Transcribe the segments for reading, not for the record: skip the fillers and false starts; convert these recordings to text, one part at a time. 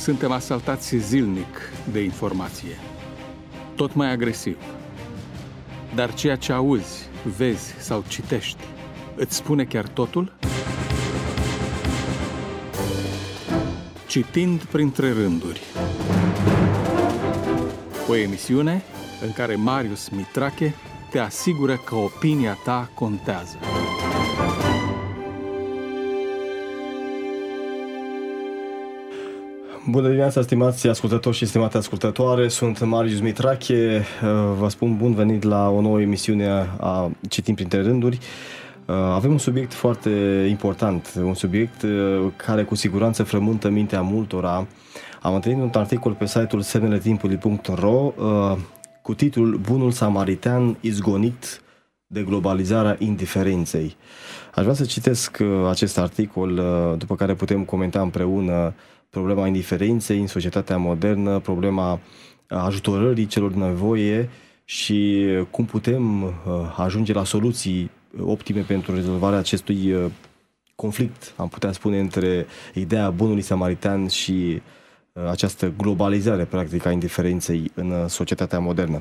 Suntem asaltați zilnic de informație, tot mai agresiv. Dar ceea ce auzi, vezi sau citești, îți spune chiar totul? Citind printre rânduri. O emisiune în care Marius Mitrache te asigură că opinia ta contează. Bună dimineața, stimați ascultători și stimate ascultătoare, sunt Marius Mitrache, vă spun bun venit la o nouă emisiune a Citim printre rânduri. Avem un subiect foarte important, un subiect care cu siguranță frământă mintea multora. Am întâlnit un articol pe site-ul semneletimpului.ro cu titlul Bunul Samaritan izgonit de globalizarea indiferenței. Aș vrea să citesc acest articol, după care putem comenta împreună problema indiferenței în societatea modernă, problema ajutorării celor din nevoie și cum putem ajunge la soluții optime pentru rezolvarea acestui conflict, am putea spune, între ideea bunului samaritan și această globalizare, practic, a indiferenței în societatea modernă.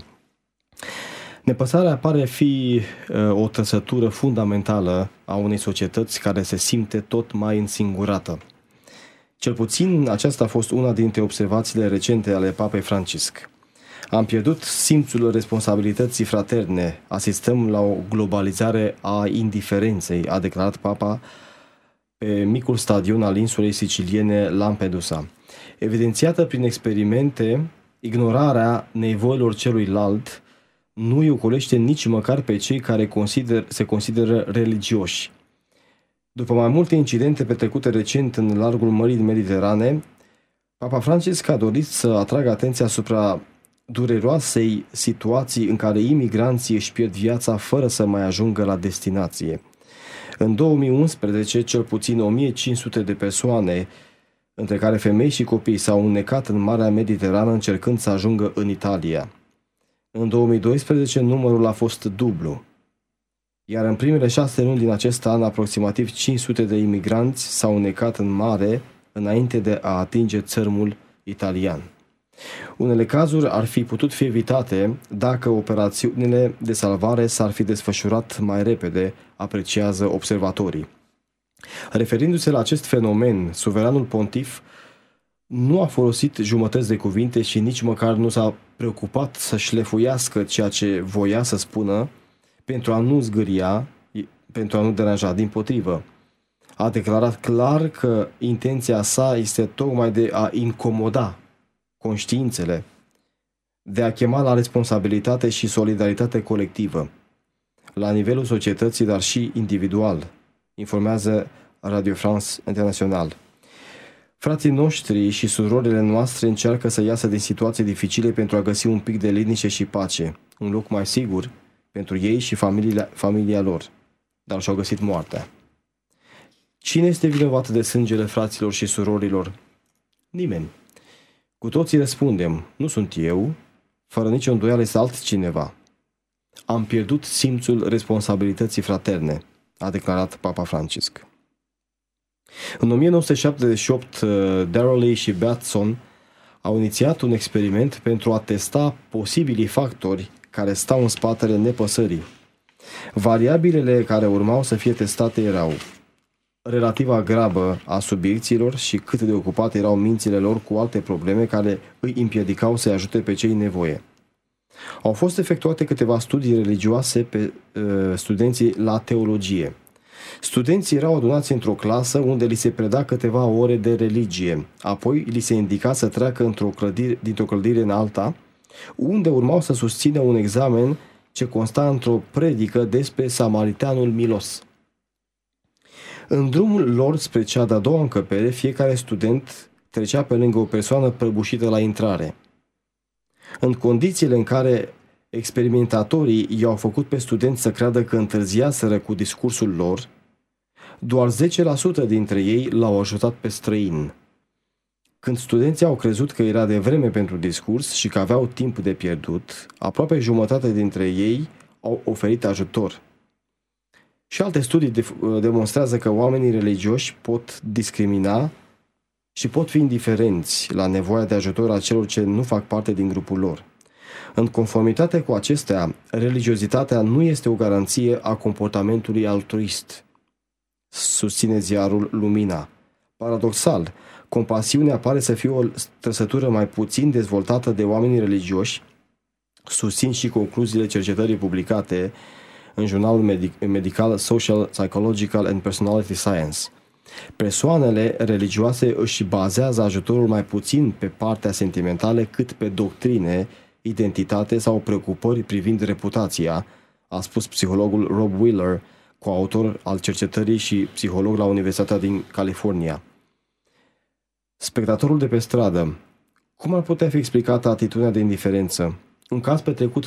Nepăsarea pare fi o trăsătură fundamentală a unei societăți care se simte tot mai însingurată. Cel puțin aceasta a fost una dintre observațiile recente ale Papei Francisc. Am pierdut simțul responsabilității fraterne, asistăm la o globalizare a indiferenței, a declarat Papa pe micul stadion al insulei siciliene Lampedusa. Evidențiată prin experimente, ignorarea nevoilor celuilalt nu îi ocolește nici măcar pe cei care se consideră religioși. După mai multe incidente petrecute recent în largul Mării Mediterane, Papa Francisc a dorit să atragă atenția asupra dureroasei situații în care imigranții își pierd viața fără să mai ajungă la destinație. În 2011, cel puțin 1500 de persoane, între care femei și copii, s-au înnecat în Marea Mediterană încercând să ajungă în Italia. În 2012, numărul a fost dublu. Iar în primele 6 luni din acest an, aproximativ 500 de imigranți s-au înnecat în mare înainte de a atinge țărmul italian. Unele cazuri ar fi putut fi evitate dacă operațiunile de salvare s-ar fi desfășurat mai repede, apreciază observatorii. Referindu-se la acest fenomen, suveranul pontif nu a folosit jumătăți de cuvinte și nici măcar nu s-a preocupat să șlefuiască ceea ce voia să spună pentru a nu zgâria, pentru a nu deranja, dimpotrivă. A declarat clar că intenția sa este tocmai de a incomoda conștiințele, de a chema la responsabilitate și solidaritate colectivă, la nivelul societății, dar și individual, informează Radio France International. Frații noștri și surorile noastre încearcă să iasă din situații dificile pentru a găsi un pic de liniște și pace, un loc mai sigur pentru ei și familia lor, dar și-au găsit moartea. Cine este vinovat de sângele fraților și surorilor? Nimeni. Cu toții răspundem, nu sunt eu, fără nicio îndoială este altcineva. Am pierdut simțul responsabilității fraterne, a declarat Papa Francisc. În 1978, Darrelly și Batson au inițiat un experiment pentru a testa posibilii factori care stau în spatele nepăsării. Variabilele care urmau să fie testate erau relativa grabă a subiecților și cât de ocupate erau mințile lor cu alte probleme care îi împiedicau să-i ajute pe cei în nevoie. Au fost efectuate câteva studii religioase pe studenții la teologie. Studenții erau adunați într-o clasă unde li se preda câteva ore de religie, apoi li se indica să treacă dintr-o clădire în alta, unde urmau să susțină un examen ce consta într-o predică despre Samaritanul milos. În drumul lor spre cea de-a doua încăpere, fiecare student trecea pe lângă o persoană prăbușită la intrare. În condițiile în care experimentatorii i-au făcut pe studenți să creadă că întârziaseră cu discursul lor, doar 10% dintre ei l-au ajutat pe străin. Când studenții au crezut că era de vreme pentru discurs și că aveau timp de pierdut, aproape jumătate dintre ei au oferit ajutor. Și alte studii demonstrează că oamenii religioși pot discrimina și pot fi indiferenți la nevoia de ajutor a celor ce nu fac parte din grupul lor. În conformitate cu acestea, religiozitatea nu este o garanție a comportamentului altruist, susține ziarul Lumina. Paradoxal, compasiunea pare să fie o trăsătură mai puțin dezvoltată de oamenii religioși, susțin și concluziile cercetării publicate în jurnalul medical Social, Psychological and Personality Science. Persoanele religioase își bazează ajutorul mai puțin pe partea sentimentală cât pe doctrine, identitate sau preocupări privind reputația, a spus psihologul Rob Wheeler, coautor al cercetării și psiholog la Universitatea din California. Spectatorul de pe stradă. Cum ar putea fi explicată atitudinea de indiferență? Un caz petrecut în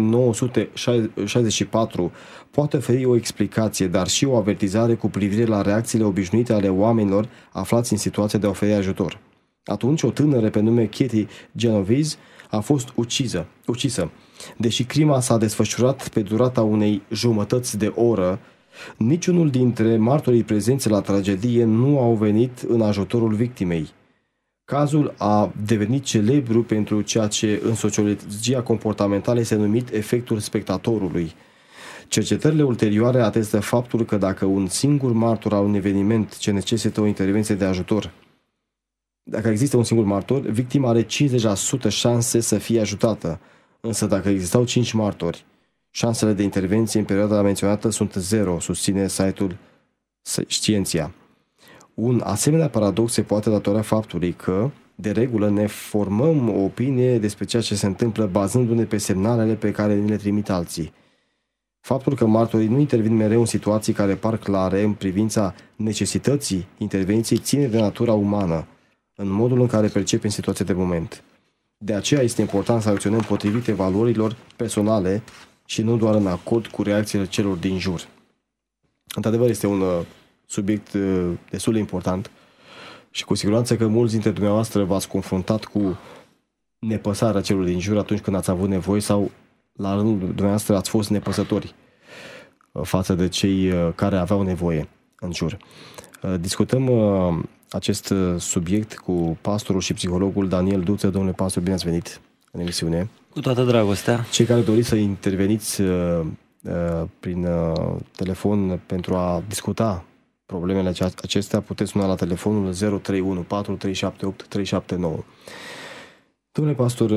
1964 poate oferi o explicație, dar și o avertizare cu privire la reacțiile obișnuite ale oamenilor aflați în situația de a oferi ajutor. Atunci, o tânără pe nume Katie Genovese a fost ucisă. Deși crima s-a desfășurat pe durata unei jumătăți de oră, niciunul dintre martorii prezenți la tragedie nu au venit în ajutorul victimei. Cazul a devenit celebru pentru ceea ce în sociologia comportamentală este numit efectul spectatorului. Cercetările ulterioare atestă faptul că dacă un singur martor al unui eveniment ce necesită o intervenție de ajutor, dacă există un singur martor, victima are 50% șanse să fie ajutată, însă dacă existau 5 martori, șansele de intervenție în perioada menționată sunt 0, susține site-ul Scienția. Un asemenea paradox se poate datora faptului că, de regulă, ne formăm o opinie despre ceea ce se întâmplă bazându-ne pe semnalele pe care ni le trimit alții. Faptul că martorii nu intervin mereu în situații care par clare în privința necesității intervenției ține de natura umană, în modul în care percepem situația de moment. De aceea este important să acționăm potrivit valorilor personale și nu doar în acord cu reacțiile celor din jur. Într-adevăr, este un subiect destul de important și cu siguranță că mulți dintre dumneavoastră v-ați confruntat cu nepăsarea celor din jur atunci când ați avut nevoie sau la rândul dumneavoastră ați fost nepăsători față de cei care aveau nevoie în jur. Discutăm acest subiect cu pastorul și psihologul Daniel Duță. Domnule pastor, bine ați venit în emisiune. Cu toată dragostea. Cei care doriți să interveniți prin telefon pentru a discuta problemele acestea, puteți suna la telefonul 031 4378 379. Domnule pastor,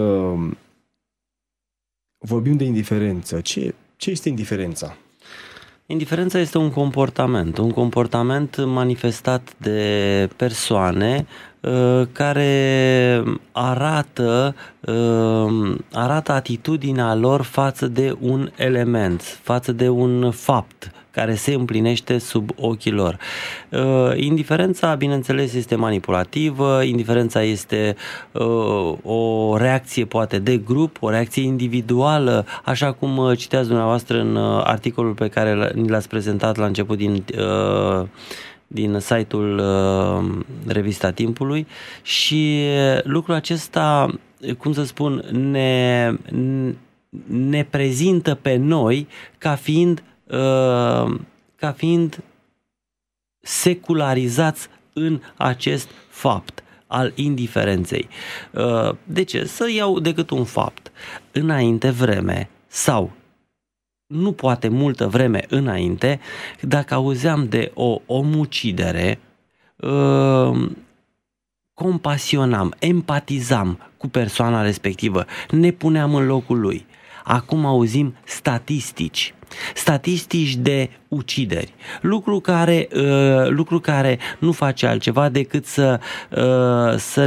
vorbim de indiferență. Ce este indiferența? Indiferența este un comportament manifestat de persoane care arată atitudinea lor față de un element, față de un fapt care se împlinește sub ochii lor. Indiferența, bineînțeles, este manipulativă, indiferența este o reacție poate de grup, o reacție individuală, așa cum citeați dumneavoastră în articolul pe care ni l-ați prezentat la început din site-ul Revista Timpului, și lucrul acesta, cum să spun, ne prezintă pe noi ca fiind secularizați în acest fapt al indiferenței. De ce? Să iau decât un fapt. Înainte vreme sau nu poate multă vreme înainte, dacă auzeam de o omucidere, compasionam, empatizam cu persoana respectivă, ne puneam în locul lui. Acum auzim statistici de ucideri, lucru care nu face altceva decât să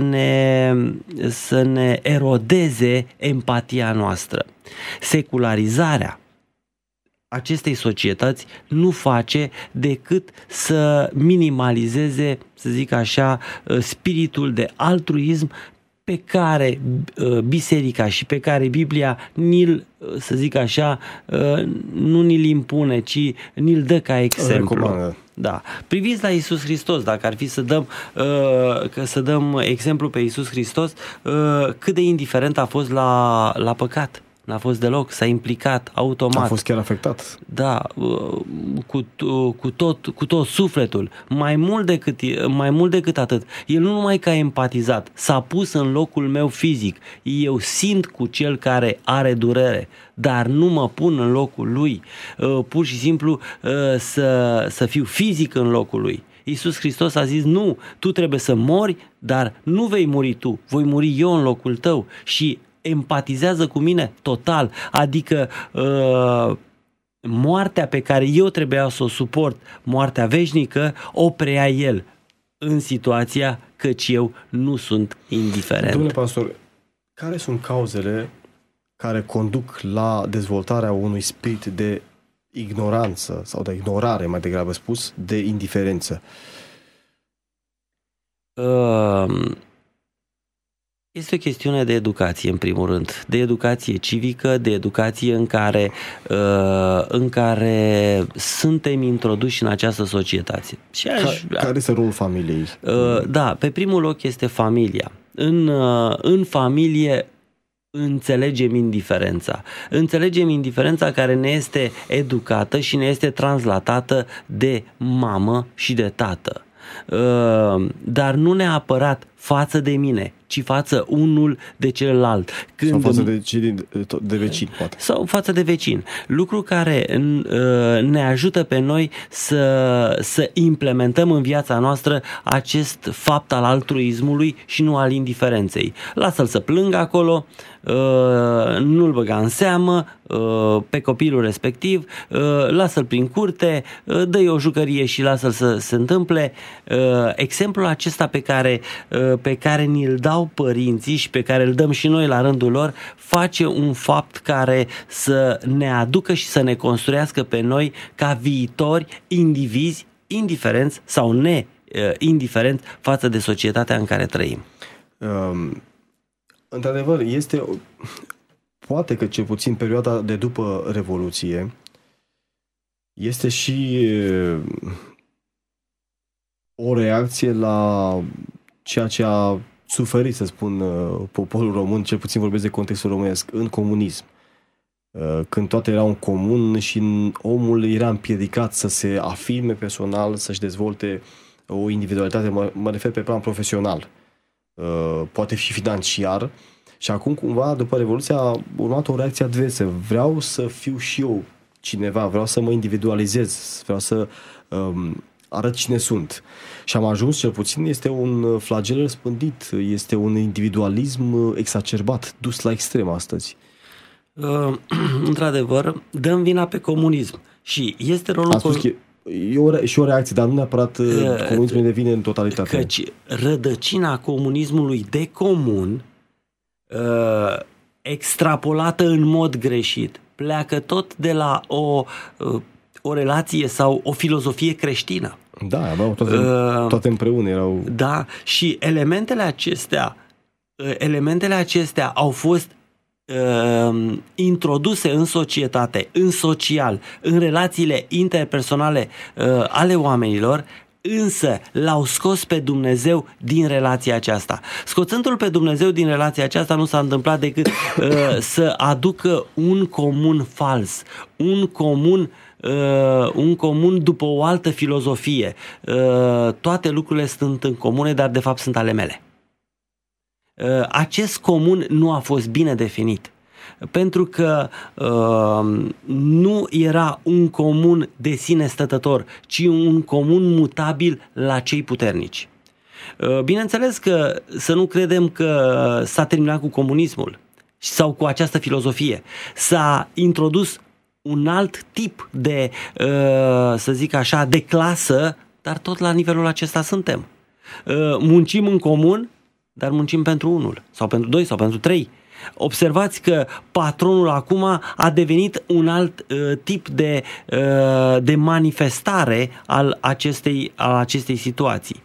ne erodeze empatia noastră. Secularizarea acestei societăți nu face decât să minimalizeze, să zic așa, spiritul de altruism pe care biserica și pe care Biblia să zic așa, nu ni-l impune, ci ni-l dă ca exemplu. Da. Priviți la Iisus Hristos, dacă ar fi să dăm exemplu pe Iisus Hristos, cât de indiferent a fost la păcat. N-a fost deloc, s-a implicat automat. A fost chiar afectat. Da, cu tot sufletul. Mai mult decât atât. El nu numai că a empatizat, s-a pus în locul meu fizic. Eu simt cu cel care are durere, dar nu mă pun în locul lui. Pur și simplu să fiu fizic în locul lui. Iisus Hristos a zis, nu, tu trebuie să mori, dar nu vei muri tu, voi muri eu în locul tău. Și empatizează cu mine total, adică moartea pe care eu trebuia să o suport, moartea veșnică, o preia el în situația căci eu nu sunt indiferent. Domnule pastor, care sunt cauzele care conduc la dezvoltarea unui spirit de ignoranță sau de ignorare, mai degrabă spus, de indiferență? Este o chestiune de educație, în primul rând, de educație civică, de educație în care suntem introduși în această societate. Care este rolul familiei? Da, pe primul loc este familia. În familie înțelegem indiferența. Înțelegem indiferența care ne este educată și ne este translatată de mamă și de tată. Dar nu neapărat față de mine, ci față unul de celălalt. Sau față de vecin, poate. Sau față de vecin. Lucru care ne ajută pe noi să implementăm în viața noastră acest fapt al altruismului și nu al indiferenței. Lasă-l să plângă acolo, nu-l băga în seamă pe copilul respectiv, lasă-l prin curte, dă-i o jucărie și lasă-l să se întâmple. Exemplul acesta pe care ni-l dau părinții și pe care îl dăm și noi la rândul lor face un fapt care să ne aducă și să ne construiască pe noi ca viitori indivizi indiferenți sau indiferenți față de societatea în care trăim. Într-adevăr, poate că cel puțin perioada de după Revoluție este și o reacție la ceea ce a suferit, să spun, poporul român, cel puțin vorbesc de contextul românesc, în comunism. Când toate erau în comun și omul era împiedicat să se afirme personal, să-și dezvolte o individualitate, mă refer pe plan profesional, poate fi financiar. Și acum, cumva, după Revoluție a urmat o reacție adversă. Vreau să fiu și eu cineva, vreau să mă individualizez, vreau să arăt cine sunt. Și am ajuns, cel puțin, este un flagel răspândit, este un individualism exacerbat, dus la extrem astăzi. Într-adevăr, dăm vina pe comunism. Și este rolul... Am spus că e și o reacție, dar nu neapărat comunismul devine în totalitate. Căci rădăcina comunismului de comun, extrapolată în mod greșit, pleacă tot de la o relație sau o filozofie creștină. Da, aveau toate împreună erau. Da, și elementele acestea au fost introduse în societate, în social, în relațiile interpersonale ale oamenilor, însă l-au scos pe Dumnezeu din relația aceasta. Scoțându-l pe Dumnezeu din relația aceasta nu s-a întâmplat decât să aducă un comun fals, un comun după o altă filozofie. Toate lucrurile sunt în comune, dar de fapt sunt ale mele. Acest comun nu a fost bine definit, pentru că nu era un comun de sine stătător, ci un comun mutabil la cei puternici. Bineînțeles că să nu credem că s-a terminat cu comunismul sau cu această filozofie. S-a introdus un alt tip de, să zic așa, de clasă, dar tot la nivelul acesta suntem. Muncim în comun, dar muncim pentru unul, sau pentru doi, sau pentru trei. Observați că patronul acum a devenit un alt tip de manifestare al acestei situații.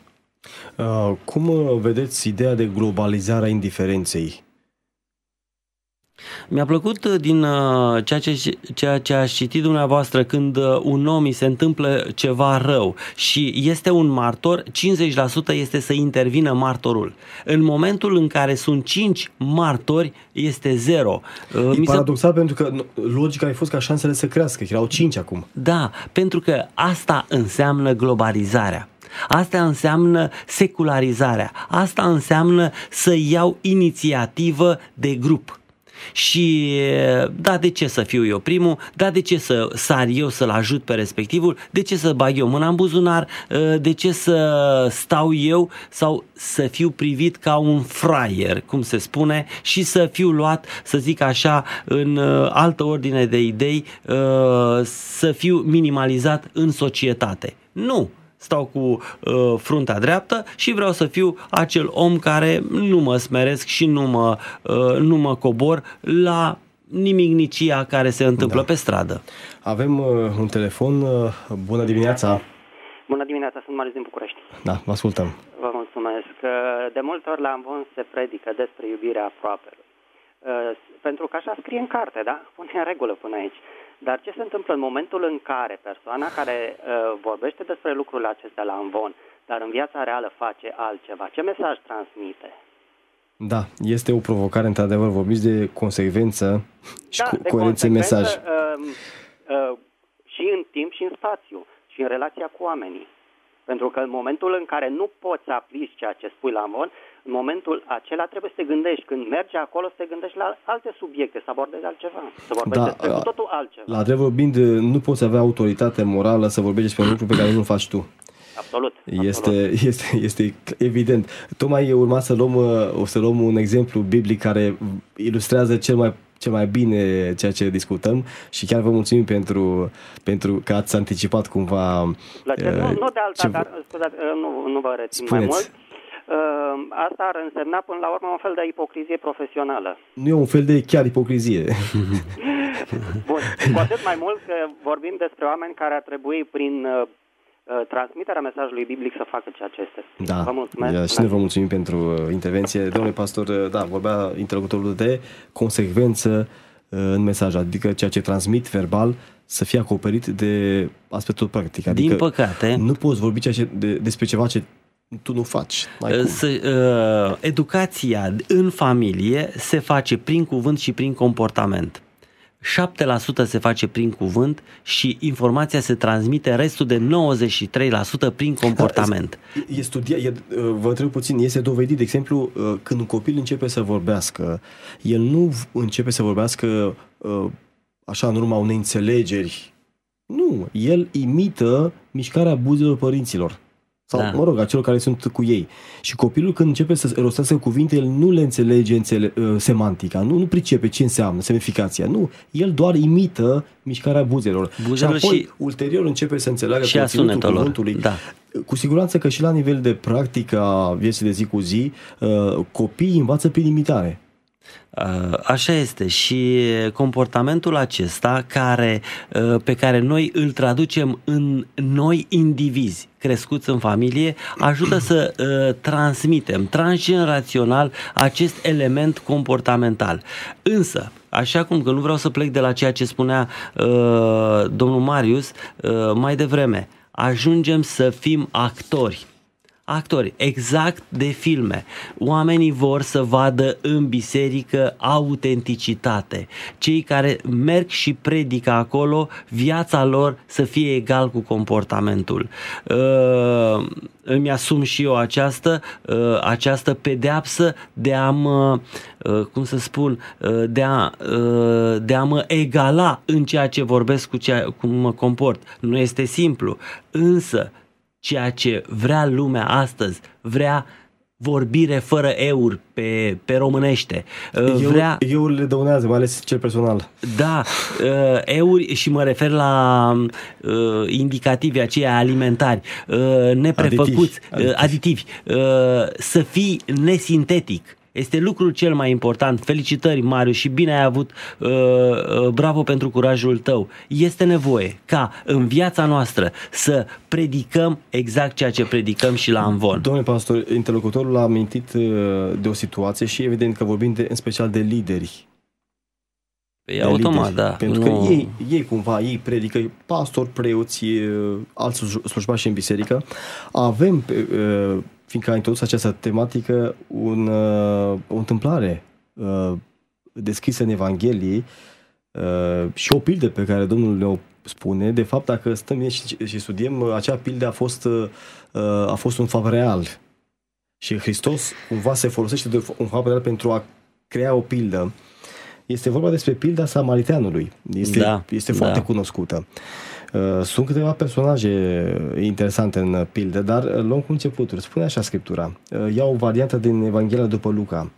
Cum vedeți ideea de globalizare a indiferenței? Mi-a plăcut din ceea ce ați citit dumneavoastră, când un om îi se întâmplă ceva rău și este un martor, 50% este să intervină martorul. În momentul în care sunt 5 martori, este 0. E paradoxal pentru că logica a fost ca șansele să crească, erau 5 acum. Da, pentru că asta înseamnă globalizarea. Asta înseamnă secularizarea. Asta înseamnă să iau inițiativă de grup. Și da, de ce să fiu eu primul? Da, de ce să sar eu să-l ajut pe respectivul? De ce să bag eu mâna în buzunar? De ce să stau eu sau să fiu privit ca un fraier, cum se spune, și să fiu luat, să zic așa, în altă ordine de idei, să fiu minimalizat în societate? Nu! Stau cu fruntea dreaptă și vreau să fiu acel om care nu mă smeresc și nu mă cobor la nimicnicia care se întâmplă pe stradă. Avem un telefon. Bună dimineața! Bună dimineața, sunt Marius din București. Da, vă ascultăm. Vă mulțumesc. De multe ori la Amvon se predică despre iubirea aproapelui. Pentru că așa scrie în carte, da? Pune în regulă până aici. Dar ce se întâmplă în momentul în care persoana care vorbește despre lucrurile acestea la Amvon, dar în viața reală face altceva? Ce mesaj transmite? Da, este o provocare, într-adevăr, vorbiți de consecvență și coerență în mesaj. Și în timp și în spațiu și în relația cu oamenii. Pentru că în momentul în care nu poți să aplici ceea ce spui la Amvon, în momentul acela trebuie să te gândești. Când mergi acolo, să te gândești la alte subiecte, să abordezi altceva, să vorbești despre totul altceva. La adevăr vorbind, nu poți avea autoritate morală să vorbești despre un lucru pe care nu-l faci tu. Absolut. Este evident. Tocmai urma să luăm un exemplu biblic care ilustrează cel mai bine ceea ce discutăm și chiar vă mulțumim pentru că ați anticipat cumva. Nu de alta, dar nu vă rețin mai mult. Asta ar însemna până la urmă un fel de ipocrizie profesională. Nu e un fel de chiar ipocrizie. Bun. Cu atât mai mult că vorbim despre oameni care ar trebui prin transmiterea mesajului biblic să facă ceea ce este. Da, vă mulțumesc. Și noi vă mulțumim pentru intervenție. Domnule pastor, da, vorbea interlocutorul de consecvență în mesaj, adică ceea ce transmit verbal să fie acoperit de aspectul practic. Adică din păcate, nu poți vorbi despre ceva ce tu nu faci. Educația în familie se face prin cuvânt și prin comportament. 7% se face prin cuvânt și informația se transmite, restul de 93% prin comportament. Vă întreb puțin, este dovedit, de exemplu, când un copil începe să vorbească, el nu începe să vorbească așa în urma unei înțelegeri. Nu, el imită mișcarea buzelor părinților. Sau, mă rog, a celor care sunt cu ei. Și copilul, când începe să rostească cuvinte, el nu le înțelege semantica, nu pricepe ce înseamnă, semnificația. Nu, el doar imită mișcarea buzelor. Și apoi, ulterior, începe să înțeleagă conținutul cuvântului. Da. Cu siguranță că și la nivel de practică a vieții de zi cu zi, copiii învață prin imitare. Așa este și comportamentul acesta pe care noi îl traducem în noi indivizi crescuți în familie ajută să transmitem transgenerațional acest element comportamental. Însă, așa cum că nu vreau să plec de la ceea ce spunea domnul Marius mai devreme, ajungem să fim actori exact de filme. Oamenii vor să vadă în biserică autenticitate. Cei care merg și predică acolo, viața lor să fie egal cu comportamentul. Îmi asum și eu această pedeapsă de a mă, de a mă egala în ceea ce vorbesc cum mă comport. Nu este simplu, însă ceea ce vrea lumea astăzi, vrea vorbire fără eur pe românește. Eurile dăunează, mai ales cel personal. Da, euri, și mă refer la indicativi aceia alimentari, neprefăcuți, aditivi. Să fii nesintetic. Este lucrul cel mai important. Felicitări, Marius, și bine ai avut, bravo pentru curajul tău. Este nevoie ca în viața noastră să predicăm exact ceea ce predicăm și la Amvon. Domnule pastor, interlocutorul a amintit de o situație și evident că vorbim în special de lideri E automat, da. Pentru că ei cumva, ei predică, pastori, preoți, alți slujbași în biserică. Avem, fiindcă a introdus această tematică, o întâmplare descrisă în Evanghelie și o pildă pe care Domnul ne-o spune. De fapt, dacă stăm și studiem, acea pildă a fost un fapt real. Și Hristos cumva se folosește de un fapt real pentru a crea o pildă. Este vorba despre pilda Samariteanului. Este foarte cunoscută. Sunt câteva personaje interesante în pildă, dar luăm cu începuturi. Spune așa Scriptura. Iau o variantă din Evanghelia după Luca.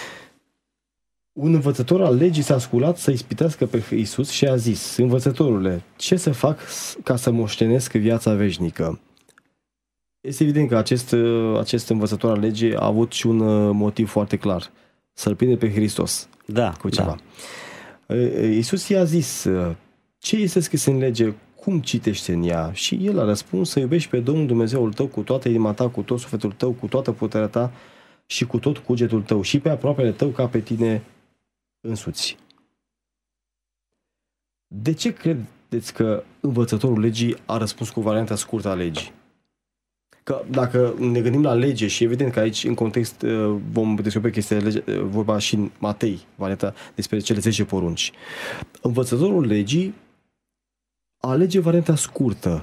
Un învățător al legii s-a sculat să ispitească pe Iisus și a zis: Învățătorule, ce să fac ca să moștenesc viața veșnică? Este evident că acest învățător al legii a avut și un motiv foarte clar. Să-L prinde pe Hristos cu ceva. Iisus i-a zis: ce este scris în lege? Cum citești în ea? Și el a răspuns: să iubești pe Domnul Dumnezeul tău cu toată inima ta, cu tot sufletul tău, cu toată puterea ta și cu tot cugetul tău și pe aproapele tău ca pe tine însuți. De ce credeți că învățătorul legii a răspuns cu varianta scurtă a legii? Că dacă ne gândim la lege, și evident că aici în context vom descoperi că este vorba și în Matei, varianta despre cele 10 porunci. Învățătorul legii alege varianta scurtă.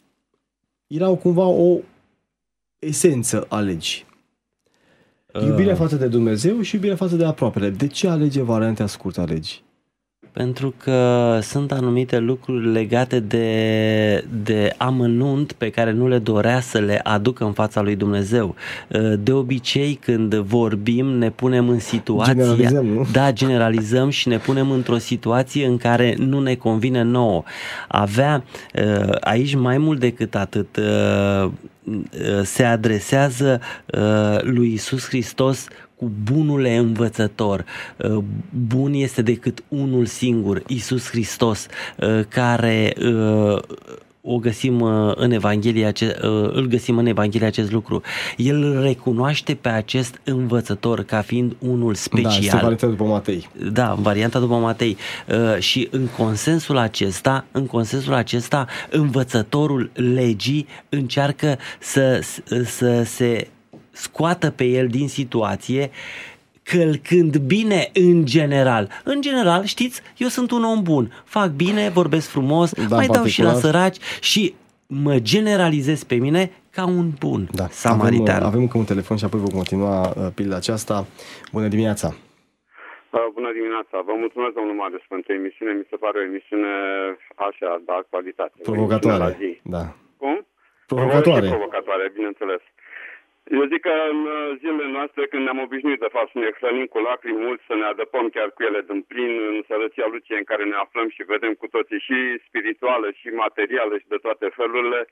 Era cumva o esență a legii. Iubirea față de Dumnezeu și iubirea față de aproapele. De ce alege varianta scurtă a legii? Pentru că sunt anumite lucruri legate de amănunt pe care nu le dorea să le aducă în fața lui Dumnezeu. De obicei, când vorbim, ne punem în situația... Generalizăm, nu? Da, generalizăm și ne punem într-o situație în care nu ne convine nouă. Avea aici mai mult decât atât, se adresează lui Iisus Hristos cu bunule învățător. Bun este decât unul singur, Iisus Hristos, care îl găsim în Evanghelie acest lucru. El îl recunoaște pe acest învățător ca fiind unul special. Da, este varianta după Matei. Da, varianta după Matei. Și în consensul acesta, învățătorul legii încearcă să se scoată pe el din situație, călcând bine în general. În general, știți, eu sunt un om bun, fac bine, vorbesc frumos, mai dau și la săraci și mă generalizez pe mine ca un bun samaritan. Avem încă un telefon și apoi vom continua pilda aceasta. Bună dimineața! Bună dimineața! Vă mulțumesc, domnul Marius, pentru emisiune. Mi se pare o emisiune așa, de actualitate. Provocatoare. Da. Cum? Provocatoare, bineînțeles. Eu zic că în zilele noastre, când ne-am obișnuit de fapt să ne hrănim cu lacrimi mulți, să ne adăpăm chiar cu ele din plin în sărăcia luciei în care ne aflăm și vedem cu toții și spirituală și materială și de toate felurile,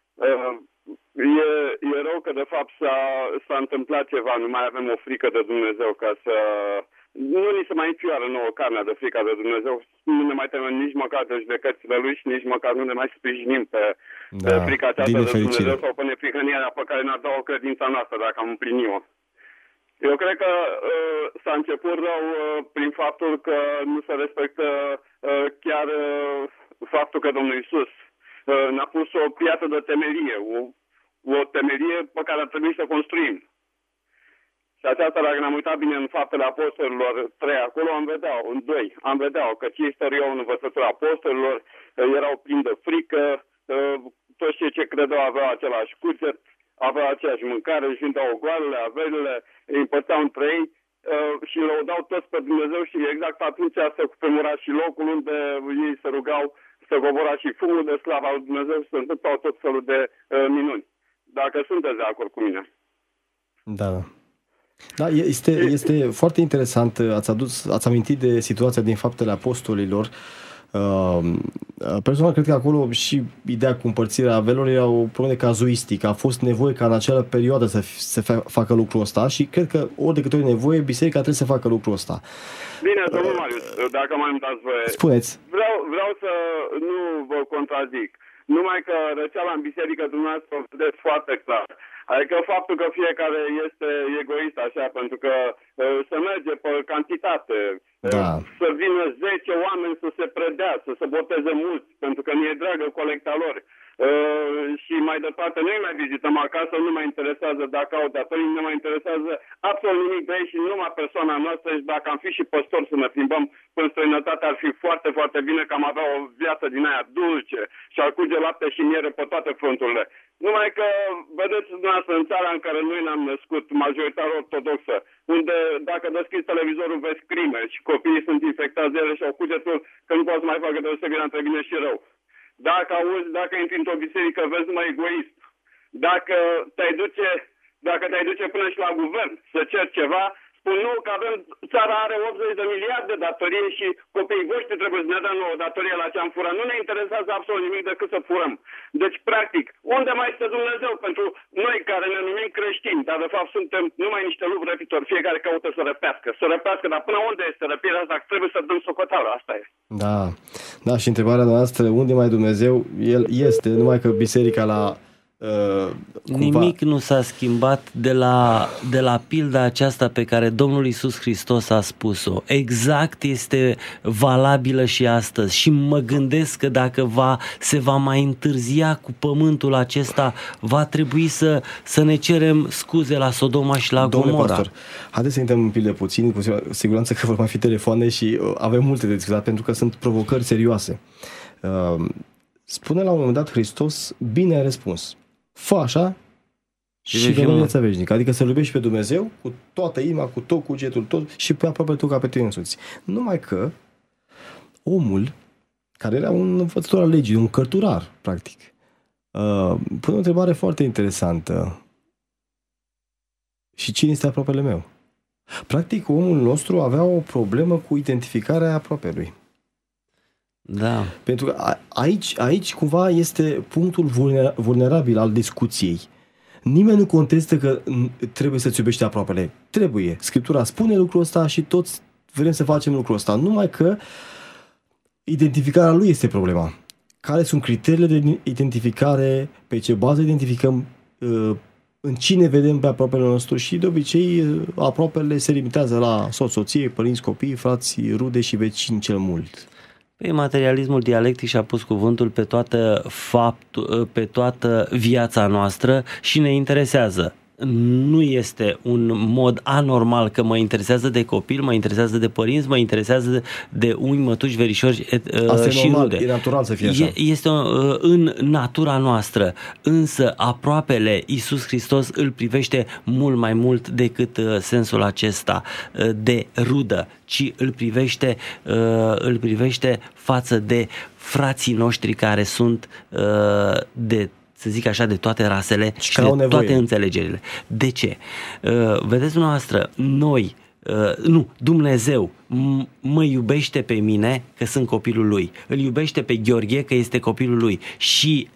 e rău că de fapt s-a întâmplat ceva, nu mai avem o frică de Dumnezeu ca să... Nu ni se mai înfioară nouă carnea de frica de Dumnezeu, nu ne mai temem nici măcar de judecățile Lui și nici măcar nu ne mai sprijinim pe frica aceasta de Dumnezeu sau pe neprihănirea pe care ne-a dat-o credința noastră dacă am împlinit-o. Eu cred că s-a început rău prin faptul că nu se respectă chiar faptul că Domnul Iisus ne-a pus o piatră de temelie, o temelie pe care ar trebui să construim. Și aceasta, dacă ne-am uitat bine în Faptele Apostolilor 3, acolo am vedea că cei stăreau în învățătura apostolilor, erau plini de frică, toți cei ce credeau aveau același cuget, aveau aceeași mâncare, își vindeau goalele, averile, îi împărțeau între ei și lăudau toți pe Dumnezeu și exact atunci se cupemura și locul unde ei se rugau, să cobora și fumul de slava lui Dumnezeu și se întâmplau tot felul de minuni. Dacă sunteți de acord cu mine. Da. Da, este foarte interesant. Ați amintit de situația din Faptele Apostolilor. Personal, cred că acolo și ideea cu împărțirea averilor era o problemă cazuistică. A fost nevoie ca în acea perioadă să se facă lucrul ăsta și cred că ori de câte ori e nevoie, biserica trebuie să facă lucrul ăsta. Bine, domnul Marius, dacă mai îmi dați voie. Spuneți. Vreau să nu vă contrazic. Numai că răceala în biserică dumneavoastră o vedeți foarte clar. Adică faptul că fiecare este egoist așa, pentru că să merge pe cantitate, să vină 10 oameni să se predea, să se boteze mulți, pentru că mi-e dragă colecta lor. Și mai departe, noi mai vizităm acasă, nu mă interesează dacă au datorii, nu mă interesează absolut nimic de ei și numai persoana noastră. Și dacă am fi și păstor să ne plimbăm până străinătate, ar fi foarte, foarte bine că am avea o viață din aia dulce și ar curge lapte și miere pe toate fronturile. Numai că, vedeți dumneavoastră, în țara în care noi ne-am născut, majoritar ortodoxă, unde dacă deschizi televizorul vezi crime și copiii sunt infectați de ele și au cugetul că nu poți să mai facă deosebire între bine și rău. Dacă intri într-o biserică, vezi numai egoist. Dacă te-ai duce până și la guvern să ceri ceva, spun nu, că țara are 80 de miliarde de datorie și copiii voștri trebuie să ne dea nouă datorie la ce am furat. Nu ne interesează absolut nimic decât să furăm. Deci, practic, unde mai este Dumnezeu pentru noi care ne numim creștini, dar de fapt suntem numai niște lupi răpitori, fiecare caută să răpească, dar până unde este răpirea asta, trebuie să dăm socoteală, asta e. Da, și întrebarea noastră, unde mai Dumnezeu? El este, numai că biserica Nimic nu s-a schimbat de la pilda aceasta pe care Domnul Iisus Hristos a spus-o. Exact este valabilă și astăzi și mă gândesc că dacă se va mai întârzia cu pământul acesta, va trebui să ne cerem scuze la Sodoma și la Gomora. Domnule pastor, haideți să intrăm în pilde puțin, cu siguranță că vor mai fi telefoane și avem multe de discutat pentru că sunt provocări serioase. Spune la un moment dat Hristos, bine ai răspuns. Fă așa și vei viața veșnică. Adică să-L iubești pe Dumnezeu cu toată inima, cu tot cugetul, tot și pe aproape tot ca pe tine însuți. Numai că omul, care era un învățător al legii, un cărturar, practic, pune o întrebare foarte interesantă. Și cine este aproapele meu? Practic, omul nostru avea o problemă cu identificarea aproapelui. Da. Pentru că aici cumva este punctul vulnerabil al discuției. Nimeni nu contestă că trebuie să-ți iubești aproapele. Trebuie. Scriptura spune lucrul ăsta și toți vrem să facem lucrul ăsta. Numai că identificarea lui este problema. Care sunt criteriile de identificare, pe ce bază identificăm, în cine vedem pe aproapele nostru și de obicei aproapele se limitează la soț, soție, părinți, copii, frați, rude și vecini cel mult. Materialismul dialectic și-a pus cuvântul pe toată viața noastră și ne interesează. Nu este un mod anormal că mă interesează de copil, mă interesează de părinți, mă interesează de unchi, mătuși, verișori și rude. E natural să fie așa. Este în natura noastră, însă aproapele Iisus Hristos îl privește mult mai mult decât sensul acesta de rudă, ci îl privește față de frații noștri care sunt să zic așa, de toate rasele și de toate înțelegerile. De ce? Vedeți dumneavoastră, Dumnezeu mă iubește pe mine că sunt copilul lui, îl iubește pe Gheorghe că este copilul lui și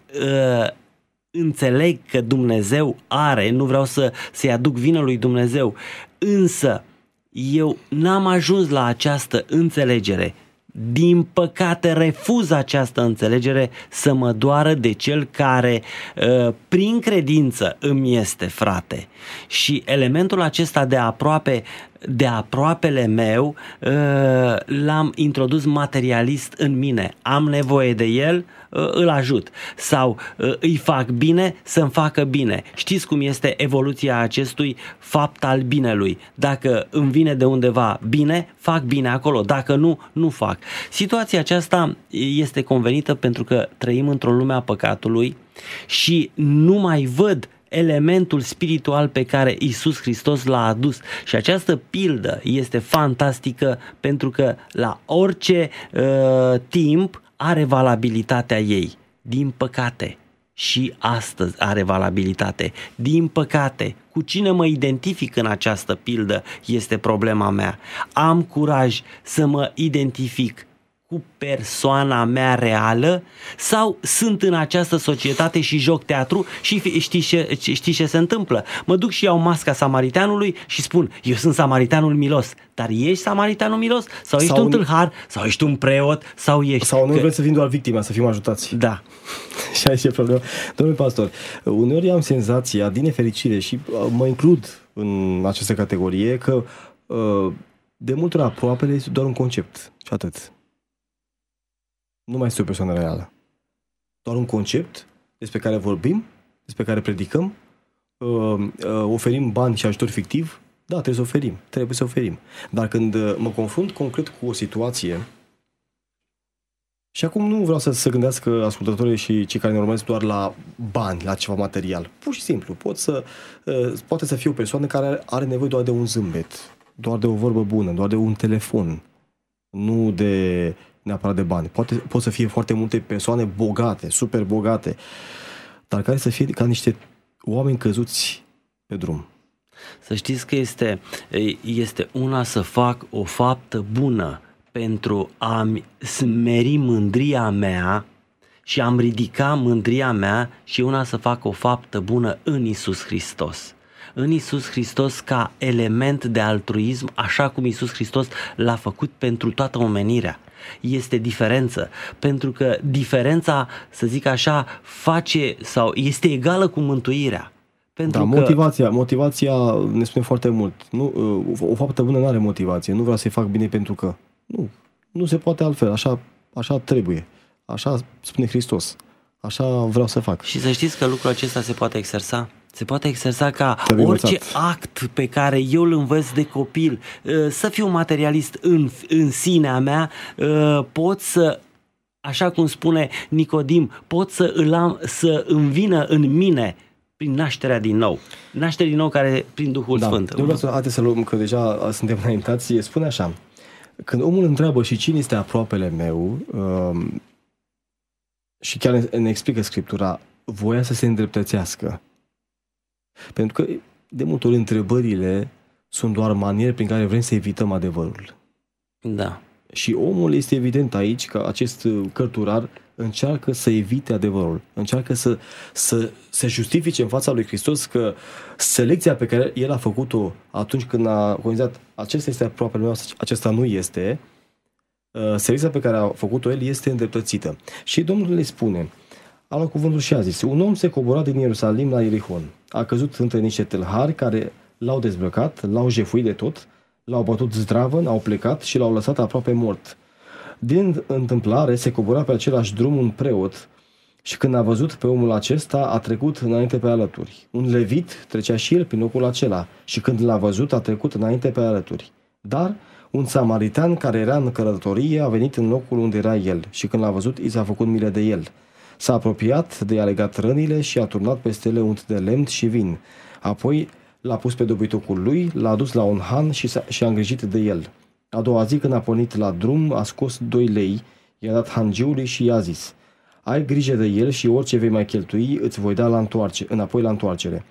înțeleg că Dumnezeu nu vreau să-i aduc vină lui Dumnezeu, însă eu n-am ajuns la această înțelegere. Din păcate refuz această înțelegere să mă doară de cel care prin credință îmi este frate. Și elementul acesta de aproapele meu l-am introdus materialist în mine. Am nevoie de el, îl ajut. Sau îi fac bine să-mi facă bine. Știți cum este evoluția acestui fapt al binelui. Dacă îmi vine de undeva bine, fac bine acolo. Dacă nu, nu fac. Situația aceasta este convenită pentru că trăim într-o lume a păcatului și nu mai văd elementul spiritual pe care Iisus Hristos l-a adus. Și această pildă este fantastică pentru că la orice timp are valabilitatea ei. Din păcate, și astăzi are valabilitate. Din păcate, cu cine mă identific în această pildă este problema mea. Am curaj să mă identific cu persoana mea reală sau sunt în această societate și joc teatru și știi ce se întâmplă? Mă duc și iau masca samariteanului și spun, eu sunt samaritanul milos, dar ești samaritanul milos? Sau ești un tâlhar? Sau ești un preot? Sau ești... Sau nu vreți să fim doar victima, să fim ajutați? Da. Și aici e problema. Domnule pastor, uneori am senzația, din nefericire, și mă includ în această categorie, că de multe ori aproapele este doar un concept și atât. Nu mai este o persoană reală. Doar un concept despre care vorbim, despre care predicăm, oferim bani și ajutor fictiv. Da, trebuie să oferim. Dar când mă confrunt concret cu o situație, și acum nu vreau să gândească ascultătorii și cei care ne urmăresc doar la bani, la ceva material. Pur și simplu, poate să fie o persoană care are nevoie doar de un zâmbet, doar de o vorbă bună, doar de un telefon, nu de neapărat de bani. Pot să fie foarte multe persoane bogate, super bogate, dar care să fie ca niște oameni căzuți pe drum. Să știți că este una să fac o faptă bună pentru a-mi smeri mândria mea și am ridica mândria mea, și una să fac o faptă bună în Iisus Hristos. În Iisus Hristos ca element de altruism, așa cum Iisus Hristos l-a făcut pentru toată omenirea. Este diferență, pentru că diferența, să zic așa, face sau este egală cu mântuirea. Pentru motivația ne spune foarte mult. O faptă bună nu are motivație. Nu vreau să-i fac bine pentru că. Nu se poate altfel. Așa trebuie. Așa spune Hristos. Așa vreau să fac. Și să știți că lucrul acesta se poate exersa. Se poate exersa ca orice act pe care eu îl învăț de copil, să fiu materialist în sinea mea, pot să, așa cum spune Nicodim, pot să îmi vină în mine prin nașterea din nou. Nașterea din nou care prin Duhul Sfânt. Haideți să luăm, că deja suntem înaintați. Spune așa: când omul întreabă și cine este aproapele meu, și chiar ne explică Scriptura, voia să se îndreptățească. Pentru că de multe ori întrebările sunt doar maniere prin care vrem să evităm adevărul. Da. Și omul este evident aici că acest cărturar încearcă să evite adevărul. Încearcă să se justifice în fața lui Hristos că selecția pe care el a făcut-o atunci când a considerat acesta este aproapele meu, acesta nu este, selecția pe care a făcut-o el este îndreptățită. Și Domnul le spune, a luat cuvântul și a zis: un om se cobora din Ierusalim la Ierihon. A căzut între niște tâlhari care l-au dezbrăcat, l-au jefuit de tot, l-au bătut zdravăn, au plecat și l-au lăsat aproape mort. Din întâmplare se cobora pe același drum un preot și când a văzut pe omul acesta, a trecut înainte pe alături. Un levit trecea și el prin locul acela și când l-a văzut, a trecut înainte pe alături. Dar un samaritan care era în călătorie a venit în locul unde era el și când l-a văzut, i s-a făcut milă de el. S-a apropiat, de i-a legat rănile și a turnat peste ele unt de lemn și vin. Apoi l-a pus pe dobitocul lui, l-a dus la un han și a îngrijit de el. A doua zi, când a pornit la drum, a scos 2 lei, i-a dat hangiului și i-a zis: ai grijă de el și orice vei mai cheltui îți voi da înapoi la întoarcere.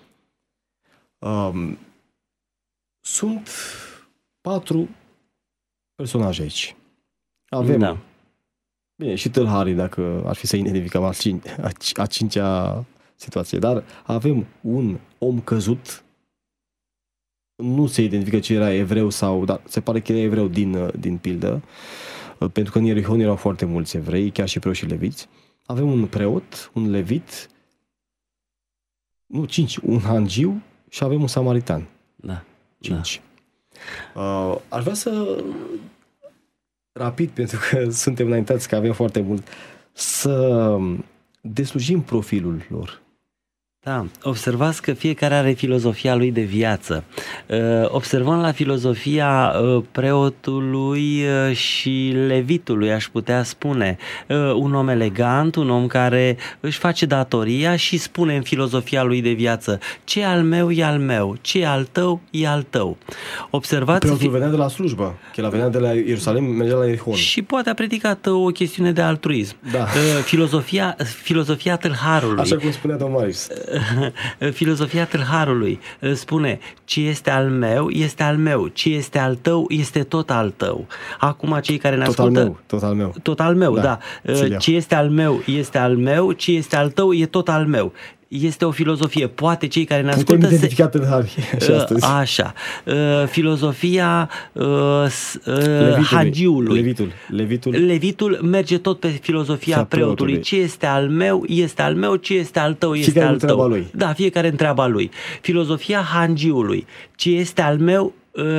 Sunt 4 personaje aici. Avem bine, și tâlharii, dacă ar fi să identificăm a 5-a situație, dar avem un om căzut. Nu se identifică ce era evreu sau, dar se pare că era evreu din pildă, pentru că în Ierihon erau foarte mulți evrei, chiar și preoți și leviți. Avem un preot, un levit, 5, un hangiu și avem un samaritan. Da. 5. Aș vrea să, rapid, pentru că suntem înaintați, că avem foarte mult, să deslujim profilul lor. Da, observați că fiecare are filozofia lui de viață. Observăm la filozofia preotului și levitului, aș putea spune. Un om elegant, un om care își face datoria și spune în filozofia lui de viață: ce al meu e al meu, ce e al tău e al tău. Observați... Preotul venea de la slujbă, că el venea de la Ierusalim, mergea la Ierihon. Și poate a predicat o chestiune de altruism. Da. Filozofia tâlharului. Așa cum spunea domnul Marius. filozofia tâlharului spune: ce este al meu, este al meu, ce este al tău, este tot al tău. Acum cei care ne ascultă... Tot al meu, da. Ce este al meu, este al meu, ce este al tău, e tot al meu. Este o filozofie. Poate cei care ne ascultă... Putem identifica tâlharii și astăzi. Așa. Filozofia hagiului. Levitul merge tot pe filozofia preotului. Ce este al meu, este al meu, ce este al tău, este al tău. Lui. Da, fiecare întreaba lui. Filozofia hangiului. Ce este al meu,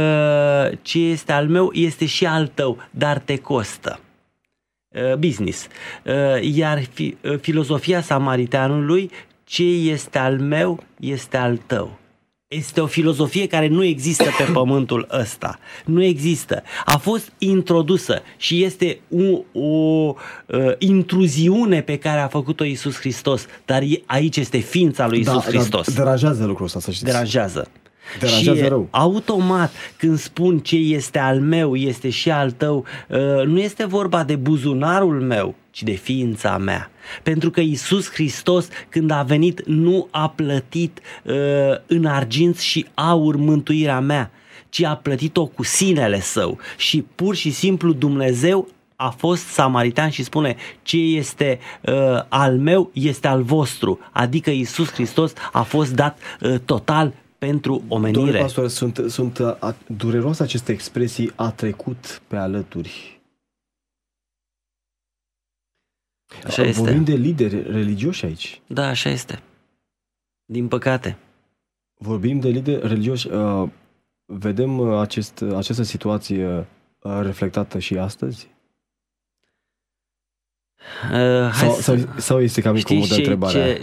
este și al tău, dar te costă. Business. Iar filozofia samariteanului: ce este al meu, este al tău. Este o filozofie care nu există pe pământul ăsta. Nu există. A fost introdusă și este o intruziune pe care a făcut-o Iisus Hristos. Dar aici este ființa lui Iisus Hristos. Deranjează lucrul ăsta, să știți. Deranjează rău. Automat, când spun ce este al meu, este și al tău, nu este vorba de buzunarul meu, ci de ființa mea. Pentru că Iisus Hristos, când a venit, nu a plătit în argint și aur mântuirea mea, ci a plătit-o cu sinele său. Și pur și simplu Dumnezeu a fost samaritan și spune: ce este al meu, este al vostru. Adică Iisus Hristos a fost dat total pentru omenire. Domnule pastor, sunt dureroase aceste expresii: a trecut pe alături. Așa este. Vorbim de lideri religioși aici. Da, așa este. Din păcate. Vorbim de lideri religioși. Vedem această situație reflectată și astăzi? Sau este cam incomodă întrebarea?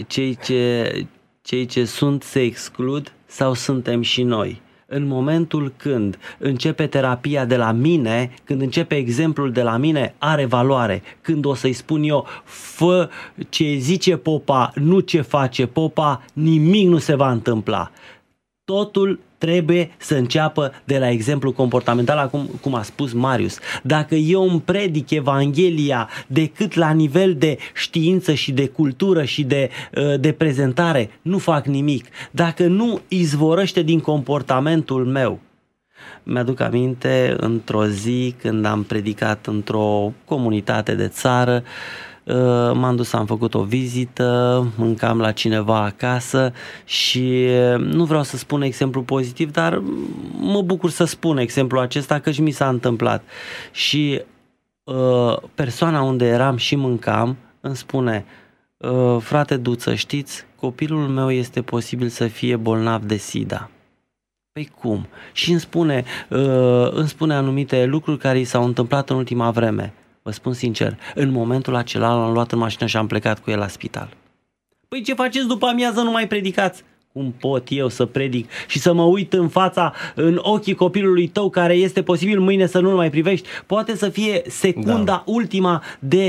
Cei ce sunt se exclud sau suntem și noi? În momentul când începe terapia de la mine, când începe exemplul de la mine, are valoare. Când o să-i spun eu: fă ce zice popa, nu ce face popa, nimic nu se va întâmpla. Totul trebuie să înceapă de la exemplu comportamental, cum a spus Marius. Dacă eu îmi predic Evanghelia decât la nivel de știință și de cultură și de prezentare, nu fac nimic. Dacă nu izvorăște din comportamentul meu. Mi-aduc aminte într-o zi când am predicat într-o comunitate de țară, m-am dus, am făcut o vizită, mâncam la cineva acasă și nu vreau să spun exemplu pozitiv, dar mă bucur să spun exemplul acesta, căci mi s-a întâmplat. Și persoana unde eram și mâncam îmi spune: frate Duță, știți, copilul meu este posibil să fie bolnav de SIDA. Păi cum? Și îmi spune anumite lucruri care i s-au întâmplat în ultima vreme. Vă spun sincer, în momentul acela l-am luat în mașină și am plecat cu el la spital. Păi ce faceți după amiază, nu mai predicați? Cum pot eu să predic și să mă uit în ochii copilului tău care este posibil mâine să nu-l mai privești? Poate să fie secunda ultima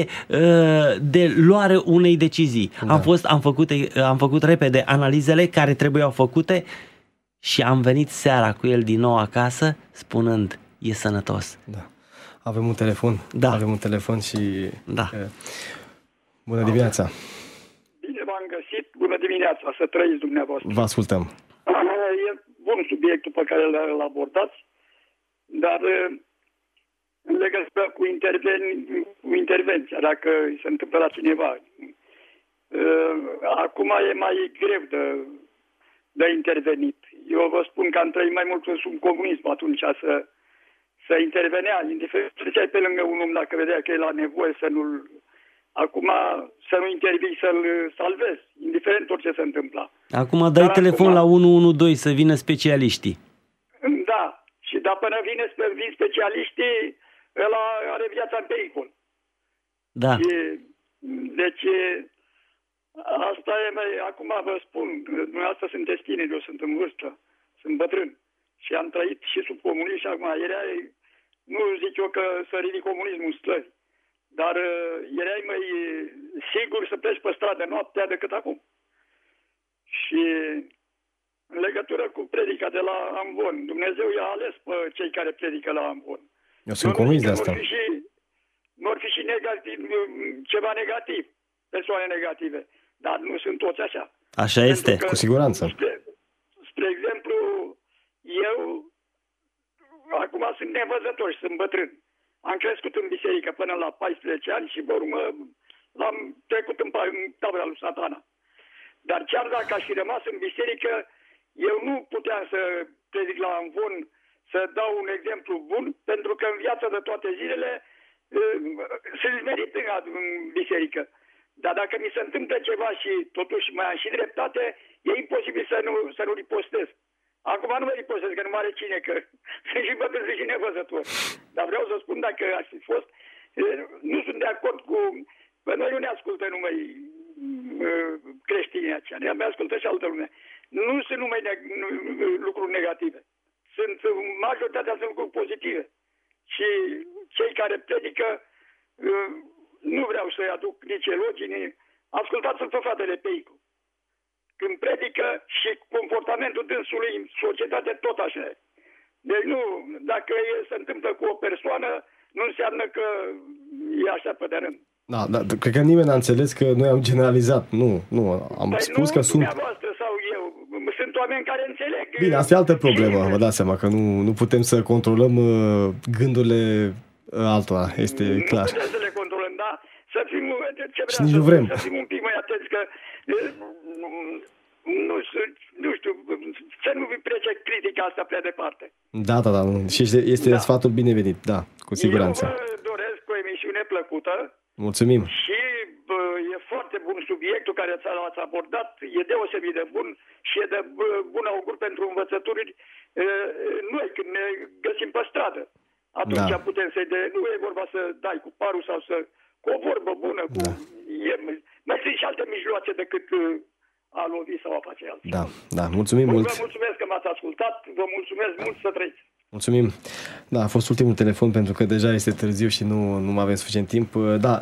de luare unei decizii. Da. Am făcut repede analizele care trebuiau făcute și am venit seara cu el din nou acasă spunând: e sănătos. Da. Avem un telefon. Da. Avem un telefon și... Da. Bună dimineața. Bine v-am găsit. Bună dimineața. Să trăiți dumneavoastră. Vă ascultăm. E bun subiectul pe care îl abordați, dar în legătură cu intervenția, dacă se întâmplă la cineva. Acum e mai greu de intervenit. Eu vă spun că am trăit mai mult sub comunism atunci să intervenea, indiferent ce ai pe lângă un om, dacă vedea că e la nevoie acum să nu intervii, să-l salvezi, indiferent orice se întâmpla. Acum dai telefon la 112 să vină specialiștii. Da, și până vin specialiștii, ăla are viața în pericol. Da. Deci, asta e, acum vă spun, dumneavoastră sunteți tineri, eu sunt în vârstă, sunt bătrân. Și am trăit și sub comunism și acum nu zic eu că să ridic comunismul în străzi, dar erai mai sigur să pleci pe stradă noaptea decât acum. Și în legătură cu predica de la Amvon, Dumnezeu i-a ales pe cei care predică la Amvon. Eu sunt convins de asta. Nu ar fi și negativ, ceva negativ, persoane negative, dar nu sunt toți așa. Așa este, cu siguranță. Spre exemplu, eu acum sunt nevăzător și sunt bătrân. Am crescut în biserică până la 14 ani și, pe urmă, l-am trecut în tabăra lui Satana. Dar chiar dacă aș fi rămas în biserică, eu nu puteam să predic la amvon, să dau un exemplu bun, pentru că în viața de toate zilele sunt smerit în biserică. Dar dacă mi se întâmplă ceva și totuși mai am și dreptate, e imposibil să nu ripostez. Acum nu mă ripostez, că nu mai are cine, că sunt și bătrân, sunt și nevăzător. Dar vreau să spun, dacă aș fi fost, nu sunt de acord cu... Că noi nu ne ascultă numai creștinii aceia, ne ascultă și altă lume. Nu sunt numai lucruri negative. Majoritatea sunt lucruri pozitive. Și cei care predică, nu vreau să-i aduc nici elogii, ascultați-l pe fratele Peicu. Când predică și comportamentul dânsului în societate tot așa. Deci nu, dacă se întâmplă cu o persoană, nu înseamnă că e așa pe de rând. Da, dar cred că nimeni n-a înțeles că noi am generalizat. Nu, am spus că sunt... Dumneavoastră sau eu, sunt oameni care înțeleg. Bine, asta e altă problemă, vă dați seama, că nu putem să controlăm gândurile altora, este clar. Nu putem să le controlăm, da? Să fim, și nici nu vrem. Să fim un pic mai atenți, că nu știu, să nu plece critica asta prea departe. Da, și este sfatul binevenit, da, cu siguranță. Eu vă doresc o emisiune plăcută. Mulțumim. Și e foarte bun subiectul care l-ați abordat, e deosebit de bun și e de bun augur pentru învățături. Noi, când ne găsim pe stradă, atunci putem să-i nu e vorba să dai cu parul sau cu o vorbă bună. Mai sunt și alte mijloace decât a lovi sau a face altceva. Da, mulțumim mult. Vă mulțumesc că m-ați ascultat, vă mulțumesc mult, să trăiți. Mulțumim. Da, a fost ultimul telefon pentru că deja este târziu și nu mai avem suficient timp. Da,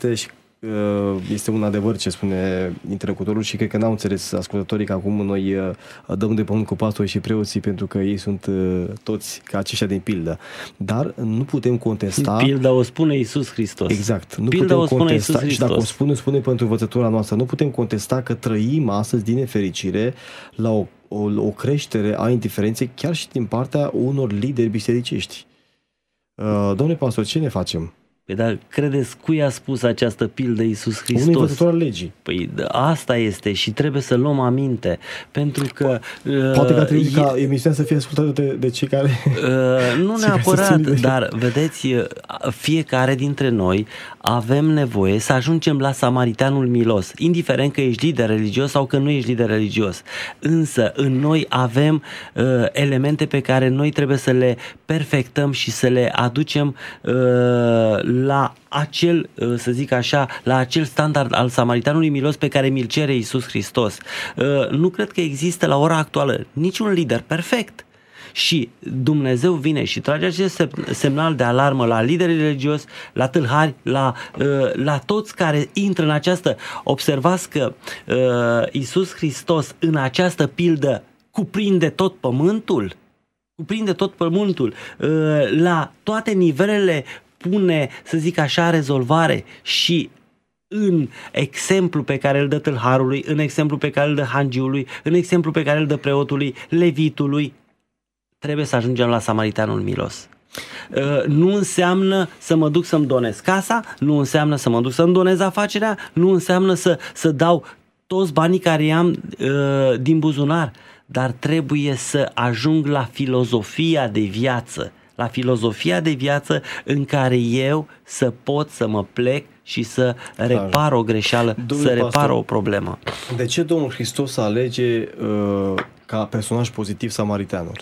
este un adevăr ce spune interlocutorul și cred că n-au înțeles ascultătorii că acum noi dăm de pământ cu pastorii și preoții pentru că ei sunt toți ca aceștia din pildă. Dar nu putem contesta... Pilda o spune Iisus Hristos. Exact. Nu putem contesta și dacă o spune pentru învățătura noastră, nu putem contesta că trăim astăzi, din nefericire, la o creștere a indiferenței chiar și din partea unor lideri bisericești. Domnule pastor, ce ne facem? Păi dar credeți cui a spus această pildă Iisus Hristos? Un învățător al legii. Păi asta este și trebuie să luăm aminte, pentru că... Poate că ar trebui ca emisiunea să fie ascultată de cei care... Nu neapărat, dar vedeți, fiecare dintre noi avem nevoie să ajungem la samariteanul milos, indiferent că ești lider religios sau că nu ești lider religios. Însă în noi avem elemente pe care noi trebuie să le perfectăm și să le aducem la acel, să zic așa, la acel standard al samaritanului milos pe care mi-l cere Iisus Hristos. Nu cred că există la ora actuală niciun lider perfect. Și Dumnezeu vine și trage acest semnal de alarmă la lideri religioși, la tâlhari, la toți care intră în această... Observați că Iisus Hristos în această pildă cuprinde tot pământul, la toate nivelele pune, să zic așa, rezolvare și în exemplu pe care îl dă tâlharului, în exemplu pe care îl dă hangiului, în exemplu pe care îl dă preotului, levitului, trebuie să ajungem la samaritanul milos. Nu înseamnă să mă duc să-mi donez casa, nu înseamnă să mă duc să-mi donez afacerea, nu înseamnă să dau toți banii care i-am din buzunar, dar trebuie să ajung la filozofia de viață. La filozofia de viață în care eu să pot să mă plec și să repar o greșeală, să repar o problemă. De ce Domnul Hristos alege ca personaj pozitiv samariteanul?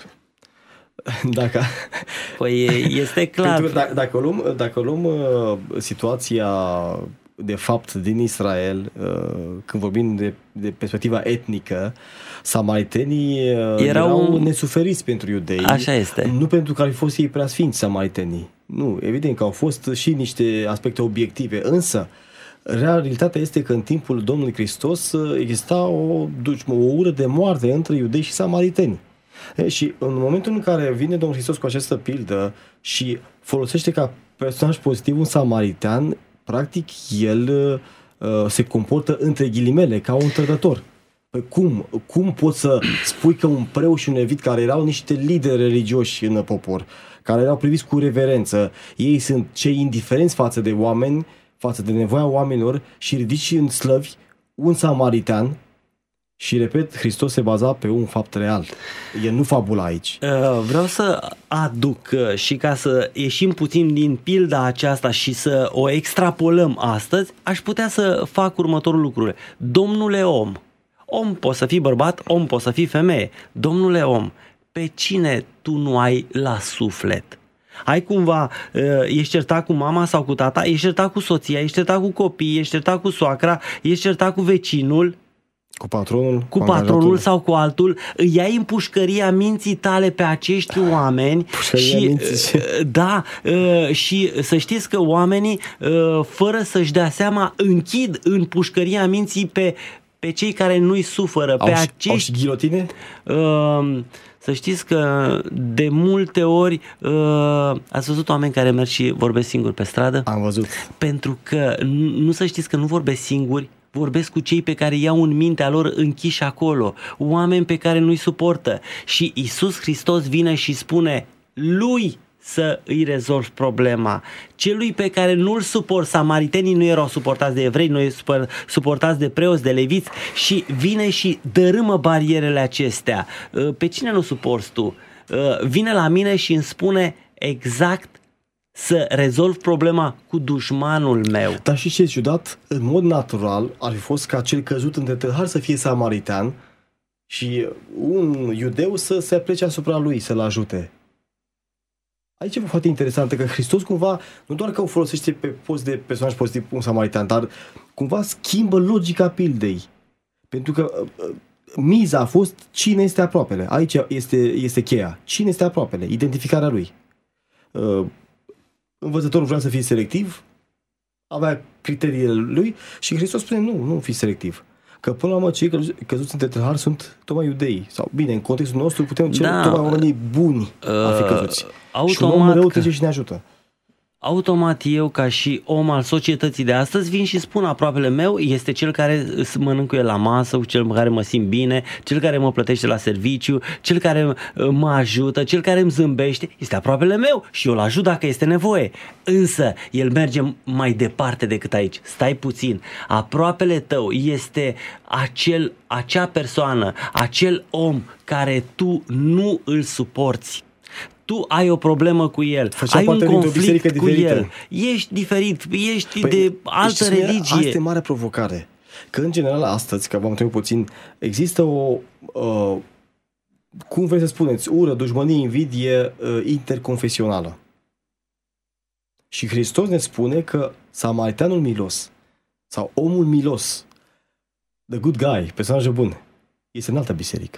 Păi este clar. Dacă luăm situația de fapt din Israel, când vorbim de perspectiva etnică, samaritenii erau nesuferiți pentru iudei. Așa este. Nu pentru că ar fi fost ei prea sfinți samaritenii. Nu, evident că au fost și niște aspecte obiective, însă realitatea este că în timpul Domnului Hristos exista o ură de moarte între iudei și samariteni. Și în momentul în care vine Domnul Hristos cu această pildă și folosește ca personaj pozitiv un samaritean, practic el se comportă între ghilimele ca un trădător. Păi cum poți să spui că un preot și un levit, care erau niște lideri religioși în popor, care erau priviți cu reverență, ei sunt cei indiferenți față de oameni, față de nevoia oamenilor, și ridici în slăvi un samaritean? Și repet, Hristos se baza pe un fapt real. El nu fabula aici. Vreau să aduc și ca să ieșim puțin din pilda aceasta și să o extrapolăm astăzi, aș putea să fac următorul lucru. Domnule om, om poți să fii bărbat, om poți să fii femeie. Domnule om, pe cine tu nu ai la suflet? Ai cumva, ești certat cu mama sau cu tata, ești certat cu soția, ești certat cu copiii, ești certat cu soacra, ești certat cu vecinul, cu patronul sau cu altul, îi ai în pușcăria minții tale pe acești oameni și să știți că oamenii, fără să-și dea seama, închid în pușcăria minții pe cei care nu-i suferă. Au și ghilotine? Să știți că de multe ori ați văzut oameni care merg și vorbesc singuri pe stradă? Am văzut. Pentru că nu, să știți că nu vorbesc singuri, vorbesc cu cei pe care iau în mintea lor închiși acolo, oameni pe care nu-i suportă. Și Iisus Hristos vine și spune lui să îi rezolvi problema. Celui pe care nu-l suport, samaritenii nu erau suportați de evrei, nu erau suportați de preoți, de leviți, și vine și dărâmă barierele acestea. Pe cine nu suporți tu? Vine la mine și îmi spune exact să rezolv problema cu dușmanul meu. Dar și ce ciudat, în mod natural ar fi fost ca cel căzut între tâlhari să fie samaritean și un iudeu să se aplece asupra lui, să-l ajute. Aici e foarte interesantă, că Hristos cumva nu doar că o folosește pe post de personaj pozitiv un samaritan, dar cumva schimbă logica pildei. Pentru că miza a fost cine este aproapele. Aici este cheia. Cine este aproapele? Identificarea lui. Învățătorul vrea să fie selectiv, avea criteriile lui și Hristos spune nu fi selectiv. Că până la urmă cei căzuți între tâlhari sunt tocmai iudei. Sau bine, în contextul nostru putem cere tocmai oamenii buni ar fi căzuți. Și un om rău trece și ne ajută. Automat eu, ca și om al societății de astăzi, vin și spun aproapele meu este cel care mănânc cu el la masă, cel care mă simt bine, cel care mă plătește la serviciu, cel care mă ajută, cel care îmi zâmbește, este aproapele meu și eu îl ajut dacă este nevoie. Însă el merge mai departe decât aici. Stai puțin. Aproapele tău este acea persoană, acel om care tu nu îl suporți. Tu ai o problemă cu el, ai un conflict cu el, ești diferit, ești de altă religie. Asta e mare provocare. Că în general astăzi, că v-am întrebat puțin, există o, cum vrei să spuneți, ură, dușmănie, invidie interconfesională. Și Hristos ne spune că samariteanul milos sau omul milos, the good guy, personajul bun, este în altă biserică.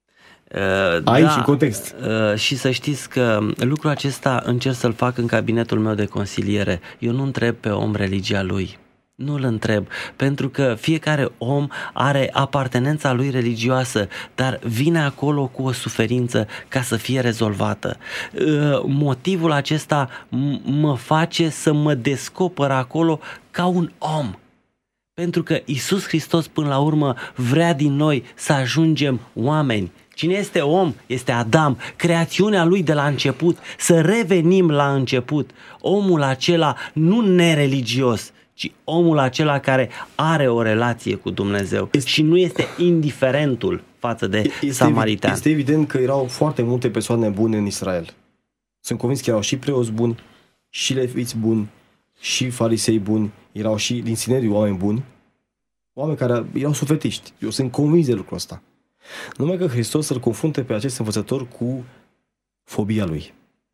Aici, în context. Și să știți că lucrul acesta încerc să-l fac în cabinetul meu de consiliere. Eu nu întreb pe om religia lui. Nu îl întreb, pentru că fiecare om are apartenența lui religioasă, dar vine acolo cu o suferință ca să fie rezolvată. Motivul acesta mă face să mă descoper acolo ca un om. Pentru că Iisus Hristos până la urmă vrea din noi să ajungem oameni. Cine este om? Este Adam, creațiunea lui de la început. Să revenim la început. Omul acela nu nereligios, ci omul acela care are o relație cu Dumnezeu și nu este indiferentul față de samaritean. Este evident că erau foarte multe persoane bune în Israel. Sunt convins că erau și preoți buni, și leviți buni, și farisei buni, erau și din Sineriu oameni buni, oameni care erau sufletiști. Eu sunt convins de lucrul ăsta. Numai că Hristos îl confruntă pe acest învățător cu fobia lui.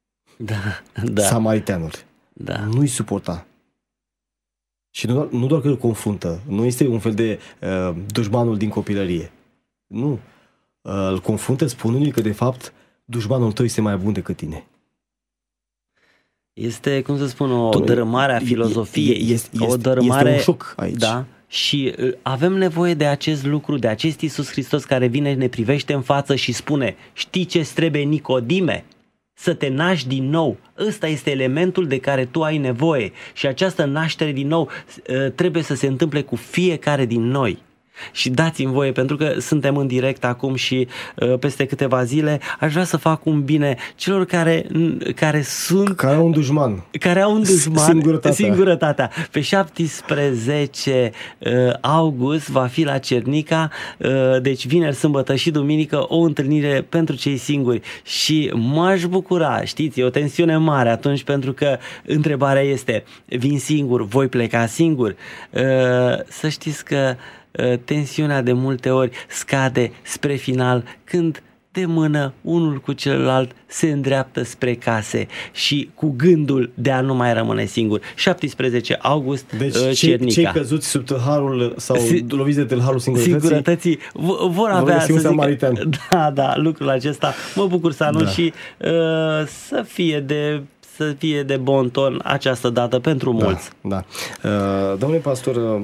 Da. Samariteanul. Da. Nu-i suporta. Și nu doar că îl confruntă, nu este un fel de dușmanul din copilărie. Nu. Îl confruntă spunându-i că de fapt dușmanul tău este mai bun decât tine. Este, cum să spun, o dărâmare a filozofiei. Este un șoc aici. Da. Și avem nevoie de acest lucru, de acest Iisus Hristos care vine, ne privește în față și spune: știi ce-ți trebuie, Nicodime? Să te naști din nou. Ăsta este elementul de care tu ai nevoie. Și această naștere din nou trebuie să se întâmple cu fiecare din noi. Și dați-mi voie, pentru că suntem în direct acum și peste câteva zile, aș vrea să fac un bine celor care au un dușman, singurătatea. Pe 17 august va fi la Cernica, deci vineri, sâmbătă și duminică, o întâlnire pentru cei singuri și m-aș bucura, știți, e o tensiune mare atunci, pentru că întrebarea este: vin singur, voi pleca singur? Să știți că tensiunea de multe ori scade spre final când de mână unul cu celălalt se îndreaptă spre case și cu gândul de a nu mai rămâne singur. 17 august, deci Cernica. Cei căzuți sub tâlharul sau loviți de tâlharul singurătății vor avea, să zic, da, lucrul acesta. Mă bucur să anunț și să fie de bon ton această dată pentru mulți. Da. Domnule pastor,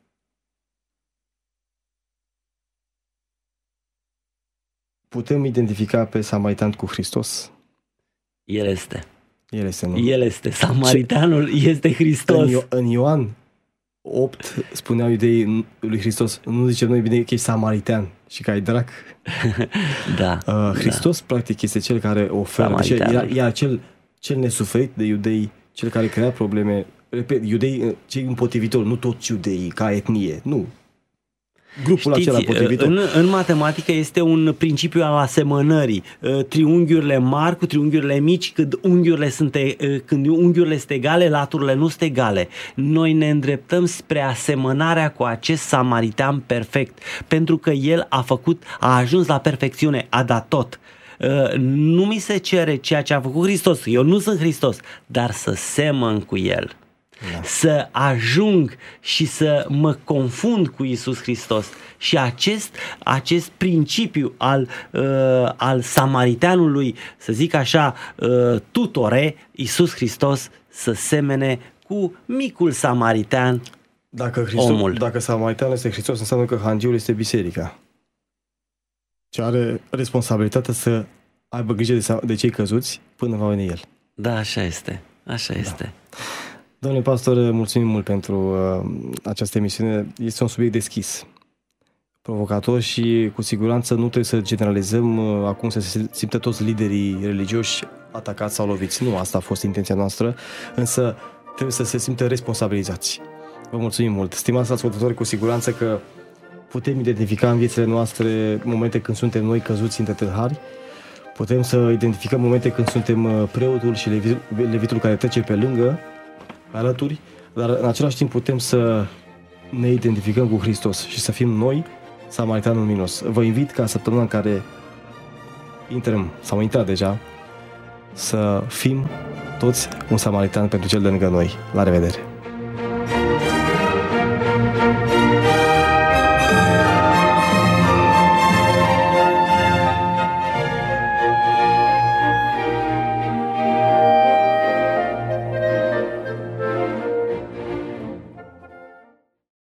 putem identifica pe samaritan cu Hristos? El este. Nu? El este. Samaritanul este Hristos. În Ioan 8 spuneau iudeii lui Hristos: nu zicem noi bine că ești samaritan și că ai drac? Da. Hristos practic este cel care oferă. Era cel nesuferit de iudei, cel care crea probleme. Repet, iudei, cei împotrivitori, nu toți iudeii ca etnie, nu. Grupul acela potrivit. În matematică este un principiu al asemănării. Triunghiurile mari cu triunghiurile mici, când unghiurile sunt egale, laturile nu sunt egale. Noi ne îndreptăm spre asemănarea cu acest samaritan perfect, pentru că el a ajuns la perfecțiune, a dat tot. Nu mi se cere ceea ce a făcut Hristos. Eu nu sunt Hristos, dar să semăn cu el. Da. Să ajung și să mă confund cu Iisus Hristos. Și acest principiu al samaritanului, să zic așa, tutore, Iisus Hristos, să semene cu micul samaritan, omul. Dacă samaritanul este Hristos, înseamnă că hangiul este biserica, ce are responsabilitatea să aibă grijă de cei căzuți până va veni el. Da, așa este. Așa este. Domnule pastor, mulțumim mult pentru această emisiune. Este un subiect deschis, provocator și cu siguranță nu trebuie să generalizăm acum să se simtă toți liderii religioși atacați sau loviți. Nu asta a fost intenția noastră, însă trebuie să se simtă responsabilizați. Vă mulțumim mult. Stimați ascultători, cu siguranță că putem identifica în viețile noastre momente când suntem noi căzuți între tâlhari. Putem să identificăm momente când suntem preotul și levitul care trece pe lângă, alături, dar în același timp putem să ne identificăm cu Hristos și să fim noi samaritanul minos. Vă invit ca săptămâna în care am intrat deja, să fim toți un samaritan pentru cel de lângă noi. La revedere!